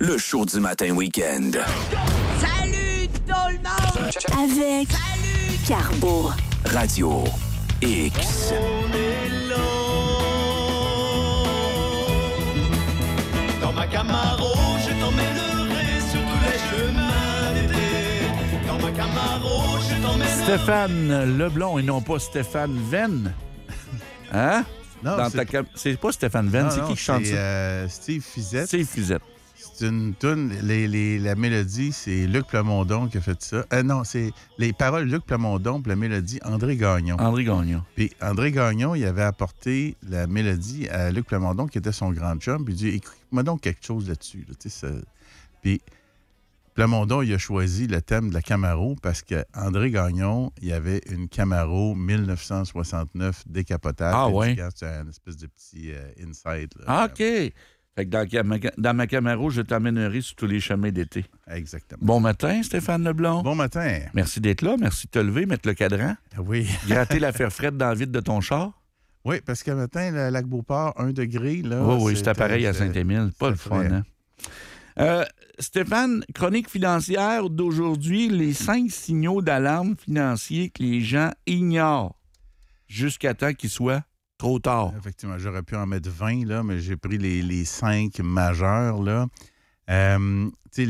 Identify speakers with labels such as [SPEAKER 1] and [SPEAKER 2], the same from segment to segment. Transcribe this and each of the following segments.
[SPEAKER 1] le show du matin week-end.
[SPEAKER 2] Salut tout le monde!
[SPEAKER 3] Avec Carbo.
[SPEAKER 1] Radio X.
[SPEAKER 4] On est là. Dans ma Camaro, je t'emmènerai sur tous les chemins d'été. Dans ma Camaro, je t'emmènerai...
[SPEAKER 5] Stéphane Leblond et non pas Stéphane Venn. Hein?
[SPEAKER 6] Non,
[SPEAKER 5] c'est pas Stéphane Venn, c'est qui chante ça?
[SPEAKER 6] Steve Fizette.
[SPEAKER 5] Steve Fizette.
[SPEAKER 6] C'est une toune, la mélodie, c'est Luc Plamondon qui a fait ça. Non, c'est les paroles Luc Plamondon, puis la mélodie André Gagnon.
[SPEAKER 5] André Gagnon.
[SPEAKER 6] Puis André Gagnon, il avait apporté la mélodie à Luc Plamondon, qui était son grand chum, puis il dit « Écris-moi donc quelque chose là-dessus. Là, ça. » Puis Plamondon, il a choisi le thème de la Camaro parce qu'André Gagnon, il avait une Camaro 1969 décapotable.
[SPEAKER 5] Ah ouais?
[SPEAKER 6] C'est un espèce de petit insight. Là.
[SPEAKER 5] Ah, OK. Fait que dans ma Camaro, je t'emmènerai sur tous les chemins d'été.
[SPEAKER 6] Exactement.
[SPEAKER 5] Bon matin, Stéphane Leblond.
[SPEAKER 6] Bon matin.
[SPEAKER 5] Merci d'être là. Merci de te lever, mettre le cadran.
[SPEAKER 6] Oui.
[SPEAKER 5] Gratter la frette dans le vide de ton char.
[SPEAKER 6] Oui, parce que matin, le lac Beauport, 1 degré. Là,
[SPEAKER 5] Oui, c'est pareil à Saint-Émile. Pas le fun, hein? Stéphane, chronique financière d'aujourd'hui, les 5 signaux d'alarme financiers que les gens ignorent jusqu'à temps qu'il soit trop tard.
[SPEAKER 6] Effectivement, j'aurais pu en mettre 20, là, mais j'ai pris les 5 majeurs. Là. Tu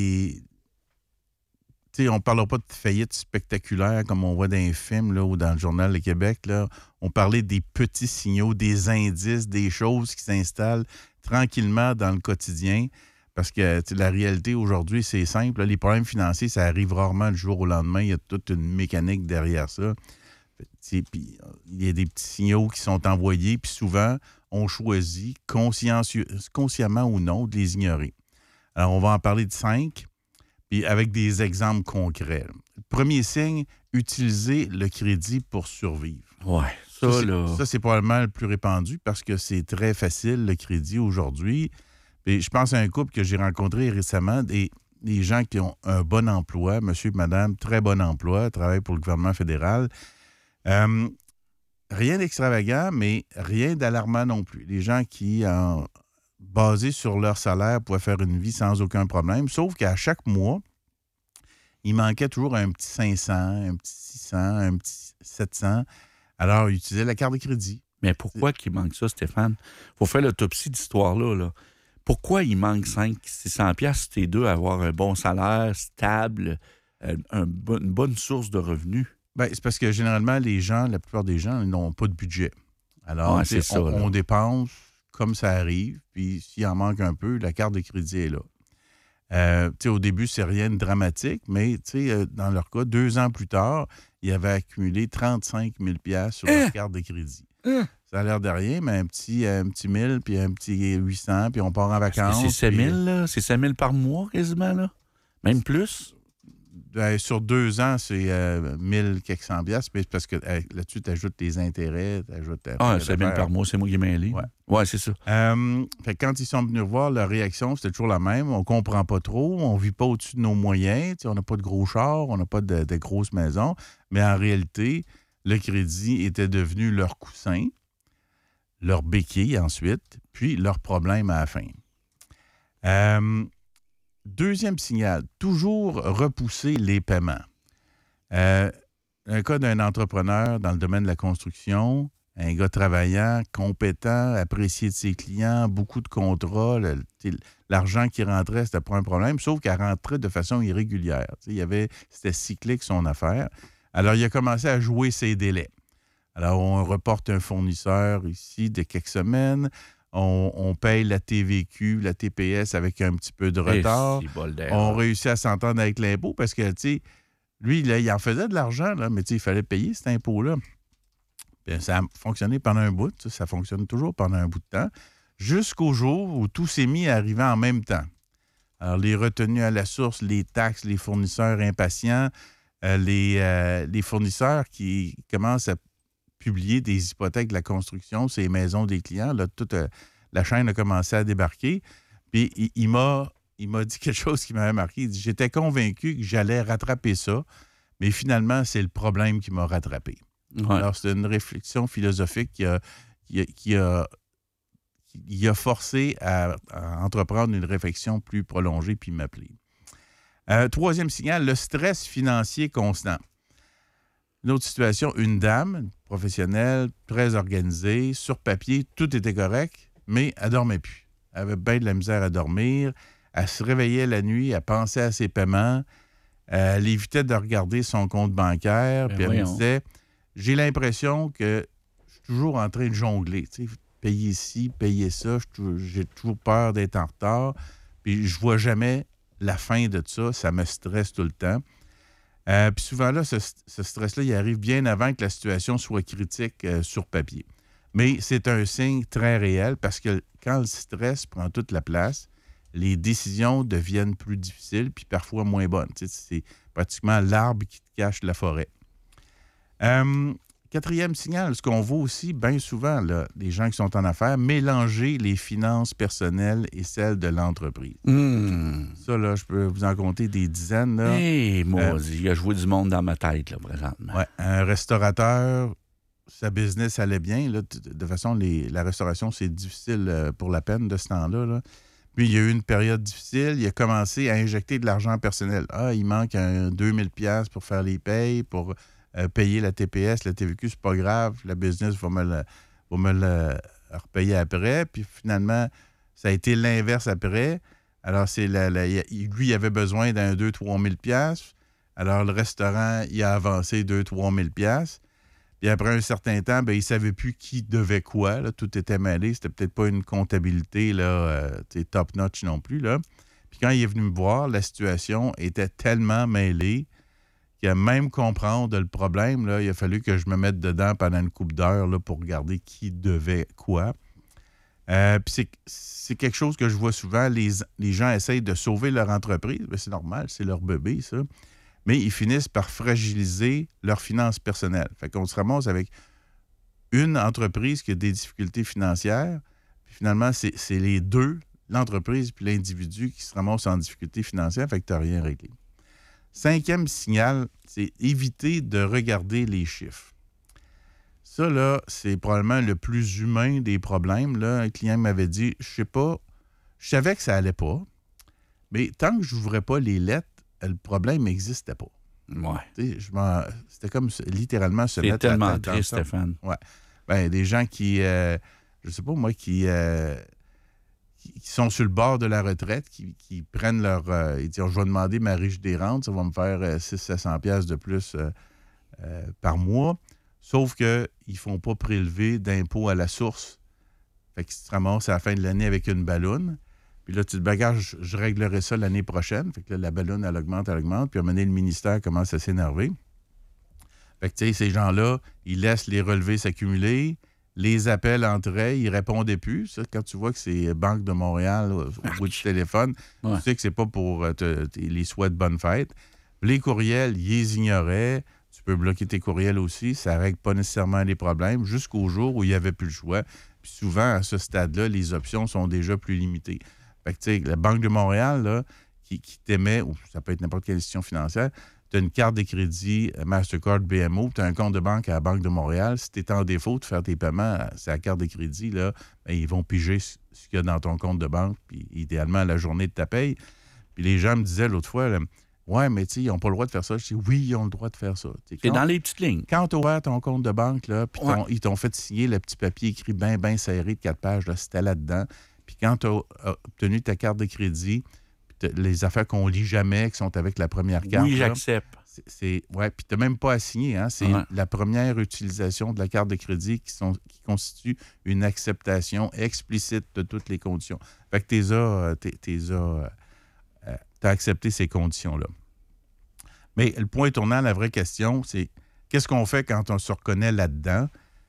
[SPEAKER 6] sais, on ne parlera pas de faillite spectaculaire comme on voit dans les films là, ou dans le Journal de Québec. Là. On parlait des petits signaux, des indices, des choses qui s'installent tranquillement dans le quotidien. Parce que la réalité aujourd'hui, c'est simple. Là, les problèmes financiers, ça arrive rarement du jour au lendemain. Il y a toute une mécanique derrière ça. Puis, il y a des petits signaux qui sont envoyés, puis souvent, on choisit, consciemment ou non, de les ignorer. Alors, on va en parler de 5, puis avec des exemples concrets. Le premier signe, utiliser le crédit pour survivre.
[SPEAKER 5] Ouais,
[SPEAKER 6] ça, c'est probablement le plus répandu parce que c'est très facile, le crédit, aujourd'hui. Puis, je pense à un couple que j'ai rencontré récemment, des gens qui ont un bon emploi, monsieur et madame, très bon emploi, travaillent pour le gouvernement fédéral. Rien d'extravagant, mais rien d'alarmant non plus. Les gens qui, basés sur leur salaire, pouvaient faire une vie sans aucun problème, sauf qu'à chaque mois, il manquait toujours un petit 500, un petit 600, un petit 700. Alors, ils utilisaient la carte de crédit.
[SPEAKER 5] Mais pourquoi qu'il manque ça, Stéphane? Il faut faire l'autopsie d'histoire-là. Là. Pourquoi il manque 500-600 $ si t'es deux à avoir un bon salaire, stable, une bonne source de revenus?
[SPEAKER 6] Bien, c'est parce que généralement, la plupart des gens n'ont pas de budget. Alors,
[SPEAKER 5] ouais,
[SPEAKER 6] on dépense comme ça arrive, puis s'il en manque un peu, la carte de crédit est là. Au début, c'est rien de dramatique, mais dans leur cas, 2 ans plus tard, ils avaient accumulé 35 000 $ sur leur carte de crédit. Ça a l'air de rien, mais un petit 1000, puis un petit 800, puis on part en vacances.
[SPEAKER 5] C'est 5 000, là? C'est 5 000 par mois, quasiment, là? Même plus?
[SPEAKER 6] Sur 2 ans, c'est 1000 quelques cents piastres, mais c'est parce que là-dessus, tu ajoutes les intérêts, tu ajoutes...
[SPEAKER 5] 5 000 par mois, c'est moi qui ai mêlé. Ouais, c'est ça.
[SPEAKER 6] Fait que quand ils sont venus voir, leur réaction, c'était toujours la même. On comprend pas trop, on vit pas au-dessus de nos moyens, on n'a pas de gros chars, on n'a pas de grosses maisons, mais en réalité, le crédit était devenu leur coussin, leur béquille ensuite, puis leur problème à la fin. Deuxième signal, toujours repousser les paiements. Un cas d'un entrepreneur dans le domaine de la construction, un gars travaillant, compétent, apprécié de ses clients, beaucoup de contrats, l'argent qui rentrait, c'était pas un problème, sauf qu'elle rentrait de façon irrégulière. C'était cyclique son affaire. Alors, il a commencé à jouer ses délais. Alors, on reporte un fournisseur ici de quelques semaines. On paye la TVQ, la TPS avec un petit peu de retard. On réussit à s'entendre avec l'impôt parce que, lui, là, il en faisait de l'argent, là, mais il fallait payer cet impôt-là. Bien, ça a fonctionné pendant un bout. Ça fonctionne toujours pendant un bout de temps. Jusqu'au jour où tout s'est mis à arriver en même temps. Alors, les retenues à la source, les taxes, les fournisseurs impatients, les fournisseurs qui commencent à publier des hypothèques de la construction, ces maisons des clients, là, toute la chaîne a commencé à débarquer. Puis il m'a dit quelque chose qui m'avait marqué. Il dit, j'étais convaincu que j'allais rattraper ça, mais finalement, c'est le problème qui m'a rattrapé. Ouais. Alors, c'est une réflexion philosophique qui il a forcé à entreprendre une réflexion plus prolongée puis m'appeler. Troisième signal, le stress financier constant. Une autre situation, une dame professionnelle, très organisée, sur papier, tout était correct, mais elle ne dormait plus. Elle avait bien de la misère à dormir. Elle se réveillait la nuit, elle pensait à ses paiements, elle évitait de regarder son compte bancaire, puis elle me disait, j'ai l'impression que je suis toujours en train de jongler, tu sais, payer ci, payer ça, j'ai toujours peur d'être en retard, puis je vois jamais la fin de ça, ça me stresse tout le temps. Puis souvent, là, ce stress-là, il arrive bien avant que la situation soit critique sur papier. Mais c'est un signe très réel parce que quand le stress prend toute la place, les décisions deviennent plus difficiles puis parfois moins bonnes. Tu sais, c'est pratiquement l'arbre qui te cache la forêt. Quatrième signal, ce qu'on voit aussi bien souvent, là, les gens qui sont en affaires, mélanger les finances personnelles et celles de l'entreprise. Ça, là, je peux vous en compter des dizaines.
[SPEAKER 5] Hé, moi, il a joué du monde dans ma tête, là, présentement.
[SPEAKER 6] Ouais, un restaurateur, sa business allait bien. Là, de façon, la restauration, c'est difficile pour la peine de ce temps-là. Là. Puis, il y a eu une période difficile. Il a commencé à injecter de l'argent personnel. Ah, il manque 2000$ pour faire les payes, pour payer la TPS, la TVQ, c'est pas grave. La business va me le repayer après. Puis, finalement, ça a été l'inverse après. Alors, lui, il avait besoin d'un 2-3 000$. Alors, le restaurant, il a avancé 2-3 000$. Puis après un certain temps, il ne savait plus qui devait quoi. Là. Tout était mêlé. C'était peut-être pas une comptabilité là, top-notch non plus. Là. Puis quand il est venu me voir, la situation était tellement mêlée qu'à même comprendre le problème, là, il a fallu que je me mette dedans pendant une couple d'heures là, pour regarder qui devait quoi. Puis c'est quelque chose que je vois souvent. Les gens essayent de sauver leur entreprise. Bien, c'est normal, c'est leur bébé, ça. Mais ils finissent par fragiliser leurs finances personnelles. Fait qu'on se ramasse avec une entreprise qui a des difficultés financières. Puis finalement, c'est les deux, l'entreprise puis l'individu, qui se ramassent en difficulté financière. Fait que tu n'as rien réglé. Cinquième signal, c'est éviter de regarder les chiffres. Ça, là, c'est probablement le plus humain des problèmes. Là. Un client m'avait dit, je sais pas, je savais que ça allait pas, mais tant que je n'ouvrais pas les lettres, le problème n'existait pas.
[SPEAKER 5] Ouais.
[SPEAKER 6] C'était comme littéralement se mettre
[SPEAKER 5] à la tête. C'est tellement triste, Stéphane.
[SPEAKER 6] Ouais. Ben, des gens qui, je sais pas moi, qui sont sur le bord de la retraite, qui prennent leur... ils disent, je vais demander ma riche des rentes, ça va me faire 600-700$ de plus par mois. Sauf qu'ils ne font pas prélever d'impôts à la source. Fait qu'ils se ramassent à la fin de l'année avec une balloune. Puis là, tu te bagages, je réglerai ça l'année prochaine. Fait que là, la balloune, elle augmente. Puis à un moment donné, le ministère commence à s'énerver. Fait que, tu sais, ces gens-là, ils laissent les relevés s'accumuler, les appels entraient, ils répondaient plus. Ça, quand tu vois que c'est Banque de Montréal au bout du téléphone, tu sais que c'est pas pour les souhaits de bonne fête. Les courriels, ils les ignoraient. Tu peux bloquer tes courriels aussi. Ça ne règle pas nécessairement les problèmes jusqu'au jour où il n'y avait plus le choix. Puis souvent, à ce stade-là, les options sont déjà plus limitées. Fait que, tu sais, la Banque de Montréal, là, qui t'émet, ou ça peut être n'importe quelle institution financière, tu as une carte de crédit Mastercard BMO, tu as un compte de banque à la Banque de Montréal. Si tu es en défaut de faire tes paiements, c'est la carte de crédit, là, bien, ils vont piger ce qu'il y a dans ton compte de banque, puis idéalement, la journée de ta paye. Puis les gens me disaient l'autre fois, là, ouais, mais tu sais, ils n'ont pas le droit de faire ça. Je dis, oui, ils ont le droit de faire ça.
[SPEAKER 5] C'est dans les petites lignes.
[SPEAKER 6] Quand tu as ouvert ton compte de banque, là, puis ils t'ont fait signer le petit papier écrit bien serré de 4 pages, là, c'était là-dedans. Puis quand tu as obtenu ta carte de crédit, les affaires qu'on lit jamais, qui sont avec la première carte.
[SPEAKER 5] Oui, j'accepte.
[SPEAKER 6] Ouais, puis tu n'as même pas à signer. Hein? C'est la première utilisation de la carte de crédit qui constitue une acceptation explicite de toutes les conditions. Fait que tu as accepté ces conditions-là. Mais le point tournant, la vraie question, c'est qu'est-ce qu'on fait quand on se reconnaît là-dedans?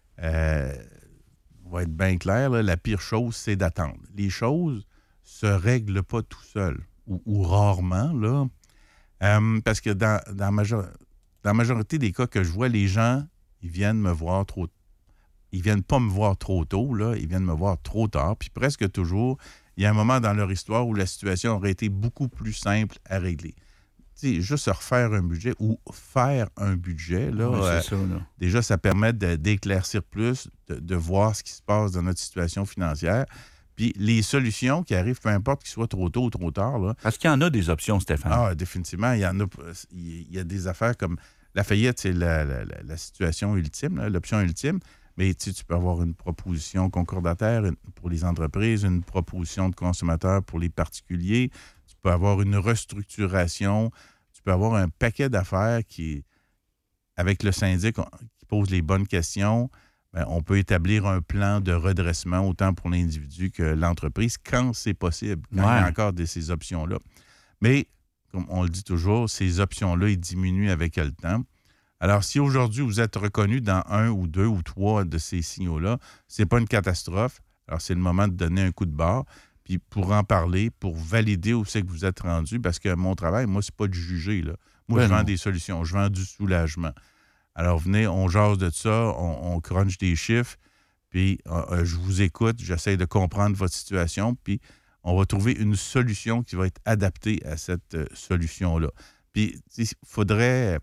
[SPEAKER 6] On va être bien clair, là, la pire chose, c'est d'attendre. Les choses se règlent pas tout seules, ou rarement, là. Parce que dans la majorité des cas que je vois, les gens, ils viennent me voir trop... Ils viennent pas me voir trop tôt, là, ils viennent me voir trop tard. Puis presque toujours, il y a un moment dans leur histoire où la situation aurait été beaucoup plus simple à régler. juste refaire un budget ou faire un budget, là,
[SPEAKER 5] c'est ça, là.
[SPEAKER 6] déjà, ça permet d'éclaircir plus, de voir ce qui se passe dans notre situation financière. Puis les solutions qui arrivent, peu importe qu'ils soient trop tôt ou trop tard. Là,
[SPEAKER 5] Parce qu'il y en a des options, Stéphane.
[SPEAKER 6] Ah, définitivement. Il y a des affaires comme la faillite, c'est la situation ultime, là, l'option ultime. Mais tu peux avoir une proposition concordataire pour les entreprises, une proposition de consommateur pour les particuliers. Tu peux avoir une restructuration. Tu peux avoir un paquet d'affaires qui, avec le syndic, qui pose les bonnes questions. Bien, on peut établir un plan de redressement autant pour l'individu que l'entreprise quand c'est possible, quand il y a encore ces options-là. Mais, comme on le dit toujours, ces options-là, ils diminuent avec le temps. Alors, si aujourd'hui, vous êtes reconnu dans 1 ou 2 ou 3 de ces signaux-là, ce n'est pas une catastrophe. Alors, c'est le moment de donner un coup de barre, puis pour en parler, pour valider où c'est que vous êtes rendu, parce que mon travail, moi, c'est pas de juger, là. Moi, je vends des solutions, je vends du soulagement. Alors, venez, on jase de ça, on crunch des chiffres, puis je vous écoute, j'essaie de comprendre votre situation, puis on va trouver une solution qui va être adaptée à cette solution-là. Puis, il faudrait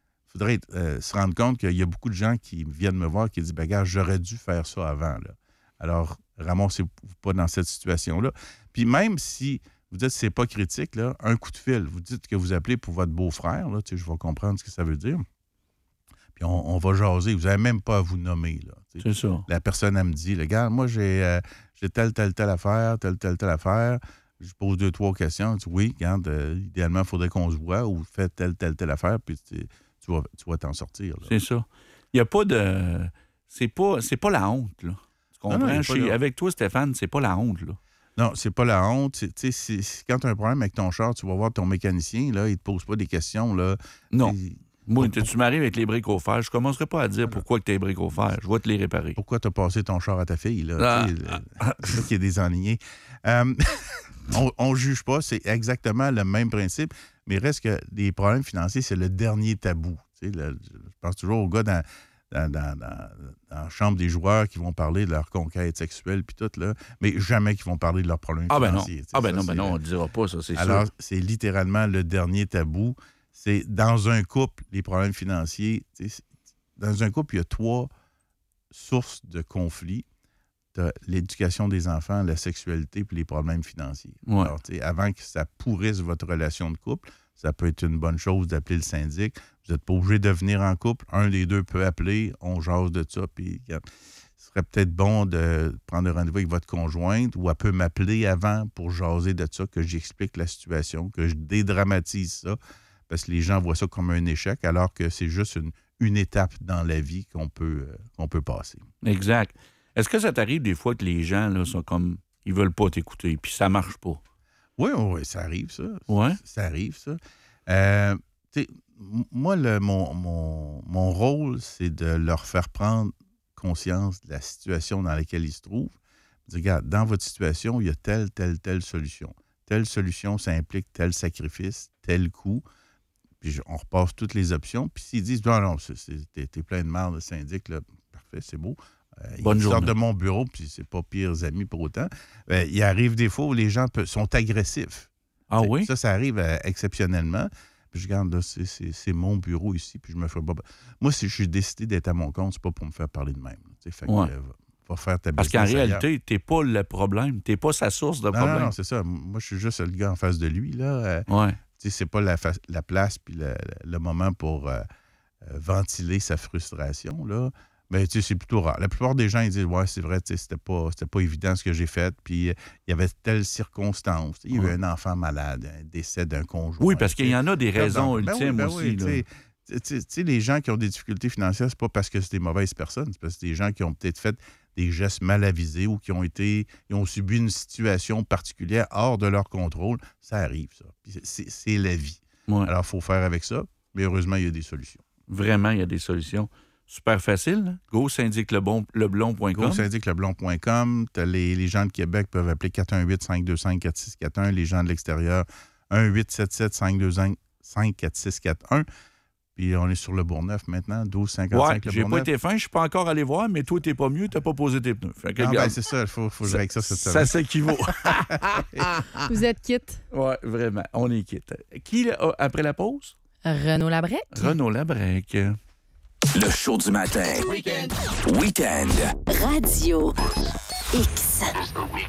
[SPEAKER 6] se rendre compte qu'il y a beaucoup de gens qui viennent me voir qui disent « Gars, j'aurais dû faire ça avant. » Alors, ramassez-vous pas dans cette situation-là. Puis même si vous dites que ce n'est pas critique, là, un coup de fil, vous dites que vous appelez pour votre beau-frère, là, je vais comprendre ce que ça veut dire. Puis on va jaser. Vous n'avez même pas à vous nommer. Là,
[SPEAKER 5] c'est ça.
[SPEAKER 6] La personne, elle me dit, gars, moi, j'ai telle affaire, telle affaire. Je pose 2, 3 questions. Elle dit, oui, regarde, idéalement, il faudrait qu'on se voit ou faites telle affaire, puis tu vas t'en sortir. Là.
[SPEAKER 5] C'est ça. Il n'y a pas de... C'est pas la honte, là. Tu comprends? Avec toi, Stéphane, c'est pas la honte, là.
[SPEAKER 6] Non, c'est pas la honte. Quand tu as un problème avec ton char, tu vas voir ton mécanicien, là, il te pose pas des questions. Là.
[SPEAKER 5] Non. Moi, tu m'arrives avec les briques au fer, je commencerai pas à dire pourquoi que tes briques au fer. Je vais te les réparer.
[SPEAKER 6] Pourquoi tu as passé ton char à ta fille, là? C'est là qu'il y a des enlignés. On ne juge pas, c'est exactement le même principe, mais reste que les problèmes financiers, c'est le dernier tabou. Je pense toujours aux gars dans la chambre des joueurs qui vont parler de leur conquête sexuelle puis tout, là, mais jamais qui vont parler de leurs problèmes financiers.
[SPEAKER 5] Non, on ne dira pas ça, c'est sûr.
[SPEAKER 6] Alors, c'est littéralement le dernier tabou. C'est dans un couple, les problèmes financiers. Dans un couple, il y a 3 sources de conflits. Tu as l'éducation des enfants, la sexualité puis les problèmes financiers.
[SPEAKER 5] Ouais.
[SPEAKER 6] Alors, avant que ça pourrisse votre relation de couple, ça peut être une bonne chose d'appeler le syndic. Vous n'êtes pas obligé de venir en couple. Un des deux peut appeler, on jase de ça. Puis, ce serait peut-être bon de prendre un rendez-vous avec votre conjointe ou elle peut m'appeler avant pour jaser de ça, que j'explique la situation, que je dédramatise ça. Parce que les gens voient ça comme un échec, alors que c'est juste une étape dans la vie qu'on peut passer.
[SPEAKER 5] Exact. Est-ce que ça t'arrive des fois que les gens là, sont comme, ils veulent pas t'écouter, puis ça marche pas?
[SPEAKER 6] Oui, ça arrive, ça.
[SPEAKER 5] Ouais.
[SPEAKER 6] Ça arrive, ça. Moi, mon rôle, c'est de leur faire prendre conscience de la situation dans laquelle ils se trouvent. Dire, regarde, dans votre situation, il y a telle solution. Telle solution, ça implique tel sacrifice, tel coût. Puis on repasse toutes les options. Puis s'ils disent, non, t'es plein de marde, le syndic, là, parfait, c'est beau. Ils sortent de mon bureau, puis c'est pas pires amis pour autant. Il arrive des fois où les gens sont agressifs.
[SPEAKER 5] Ah oui?
[SPEAKER 6] Ça arrive exceptionnellement. Puis je regarde, là, c'est mon bureau ici, puis je me fais pas... Moi, si je suis décidé d'être à mon compte, c'est pas pour me faire parler de même. Fait que, va faire ta
[SPEAKER 5] Parce qu'en réalité, t'es pas le problème. T'es pas sa source de problème.
[SPEAKER 6] Non, c'est ça. Moi, je suis juste le gars en face de lui, là. C'est pas la place puis le moment pour ventiler sa frustration, là. Mais c'est plutôt rare. La plupart des gens, ils disent, ouais, c'est vrai, c'était pas évident ce que j'ai fait, puis il y avait telle circonstance. Il y a eu un enfant malade, un décès d'un conjoint.
[SPEAKER 5] Oui, parce qu'il y en a des raisons ultimes aussi.
[SPEAKER 6] Les gens qui ont des difficultés financières, c'est pas parce que c'est des mauvaises personnes, c'est parce que c'est des gens qui ont peut-être fait des gestes mal avisés ou qui ont subi une situation particulière hors de leur contrôle. Ça arrive, ça. Puis c'est la vie. Ouais. Alors, il faut faire avec ça, mais heureusement, il y a des solutions.
[SPEAKER 5] Vraiment, il y a des solutions. Super facile. Hein? GoSyndicLeblon.com.
[SPEAKER 6] GoSyndicLeblon.com. Les gens de Québec peuvent appeler 418-525-4641. Les gens de l'extérieur, 1-877-525-4641. Puis on est sur le Bourgneuf maintenant, 12,55
[SPEAKER 5] Ouais,
[SPEAKER 6] le
[SPEAKER 5] j'ai pas
[SPEAKER 6] Bourgneuf.
[SPEAKER 5] été fin, je suis pas encore allé voir, mais toi, t'es pas mieux, t'as pas posé tes pneus. Fait que,
[SPEAKER 6] Ah,
[SPEAKER 5] regarde,
[SPEAKER 6] ben, c'est ça, il faut que je règle ça cette
[SPEAKER 5] ça
[SPEAKER 6] semaine.
[SPEAKER 5] s'équivaut.
[SPEAKER 7] Vous êtes quitte.
[SPEAKER 5] Oui, vraiment, on est quitte. Qui, après la pause?
[SPEAKER 7] Renaud Labrec.
[SPEAKER 5] Renaud Labrec.
[SPEAKER 1] Le show du matin. Week-end.
[SPEAKER 3] Radio X.